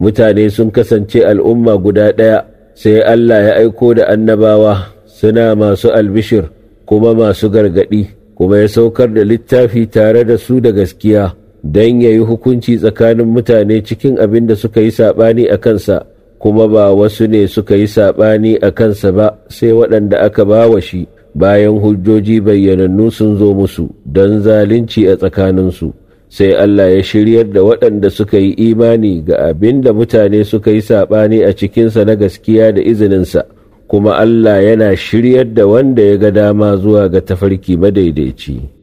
mutane sun kasance al'umma guda ɗaya, sai Allah ya aiko da annabawa suna masu albishir kuma masu gargaɗi, kuma ya saukar da littafi tare da su da gaskiya don ya yi hukunci tsakanin mutane cikin abin da suka yi saɓani a kansa, kuma ba wasu ne suka yi saɓani a kansa ba sai waɗanda aka ba wa shi bayan hujjoji bayyanannu sun zo musu don zalunci a tsakaninsu. Sai Allah ya shiryar da waɗanda suka yi imani ga abin da mutane suka yi saɓani a cikinsa na gaskiya da izininsa, kuma Allah yana shiryar da wanda ya ga dama zuwa ga tafarki madaidaici.